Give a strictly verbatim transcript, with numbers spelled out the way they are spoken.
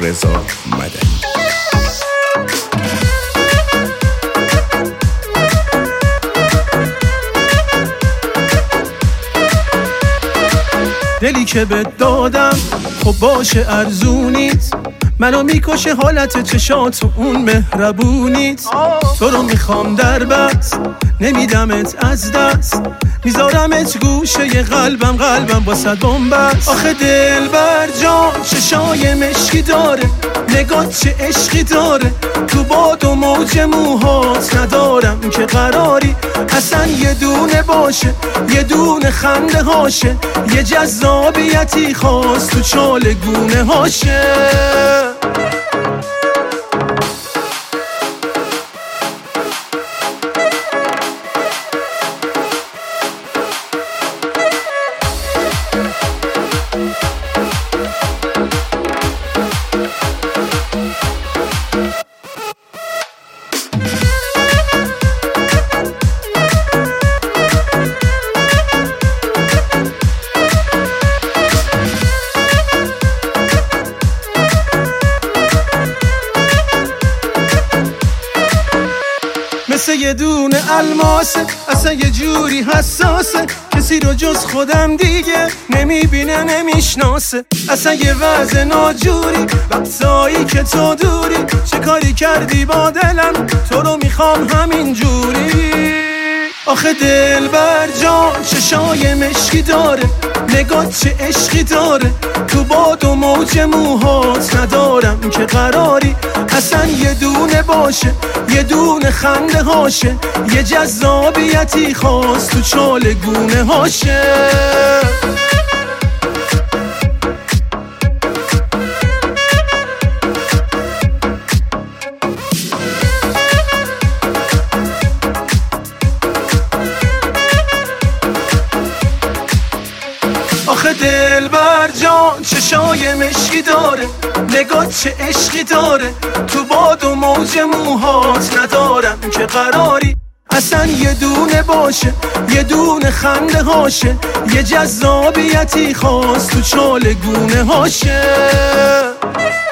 رضا مدنی. دلی که بهت دادم خب باشه ارزونیت، منو میکشه حالت چشات و اون مهربونیت. تو رو میخوام در بس نمیدمت از دست، میذارمت گوشه قلبم قلبم واسه بنبست. آخه دل بر جان چشای مشکی داره، نگات چه عشقی داره، تو باد و موج موهات ندارم که قراری اصلا یه دونه باشه، یه دونه خنده هاشه، یه جذابیتی خاص تو چال گونه هاشه. مثل یه دونه الماسه، اصلا یه جوری حساسه، کسی رو جز خودم دیگه نمیبینه نمیشناسه. اصلا یه وضع ناجوری وقتایی که تو دوری، چه کاری کردی با دلم تو رو میخوام همین جوری. آخه دل بر جان چشای مشکی داره، نگات چه عشقی داره، تو باد و موج موهات ندارم که قراری اصلا یه دونه باشه، یه دونه خنده هاشه، یه جذابیتی خاص تو چال گونه هاشه. آخه دل بر جان چشای مشکی داره، نگات چه عشقی داره، تو باد و موج موهات ندارم که قراری اصلا یه دونه باشه، یه دونه خنده هاشه، یه جذابیتی خاص تو چال گونه هاشه.